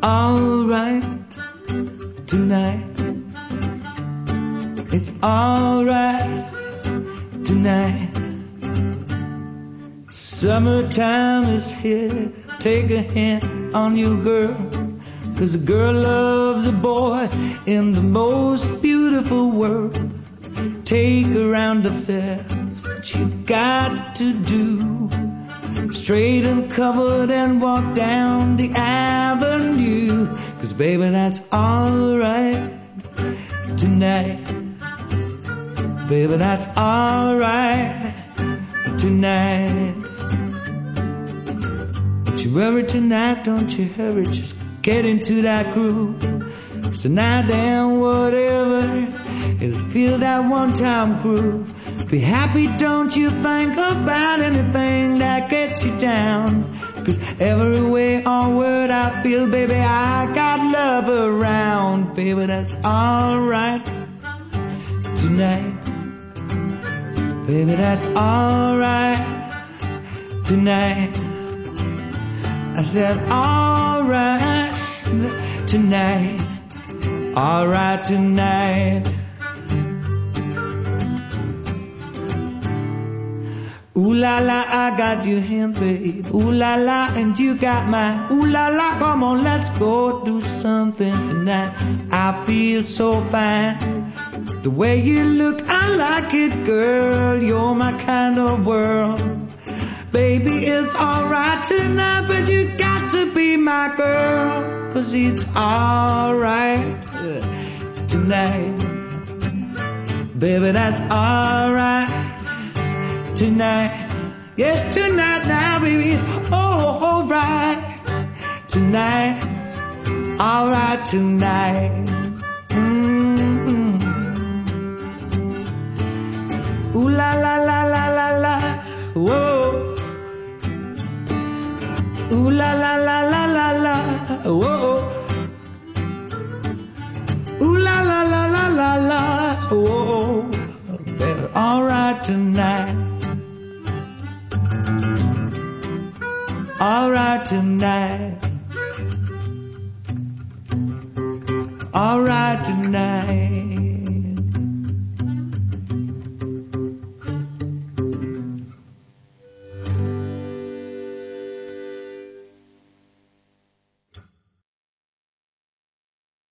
alright tonight. It's alright tonight. Summertime is here. Take a hint on your girl, 'cause a girl loves a boy in the most beautiful world. Take her round the fair, that's what you got to do. Straight and covered and walk down the avenue, 'cause baby, that's alright tonight. Baby, that's alright tonight. Don't you worry tonight, don't you hurry, just get into that groove. 'Cause tonight and whatever is feel that one-time groove. Be happy, don't you think about anything that gets you down. 'Cause every way or word I feel, baby, I got love around. Baby, that's alright tonight. Baby, that's alright tonight. I said alright tonight. Alright tonight. Ooh la la, I got your hand, babe. Ooh la la, and you got mine. Ooh la la, come on, let's go do something tonight. I feel so fine. The way you look, I like it, girl. You're my kind of world. Baby, it's alright tonight, but you got to be my girl. 'Cause it's alright tonight. Baby, that's alright tonight. Yes, tonight now, baby, it's alright tonight. Alright tonight. Ooh la la la la la la, whoa. Ooh la la la la la la, whoa. Ooh la la la la la la, whoa. Alright tonight. Alright tonight. Alright tonight.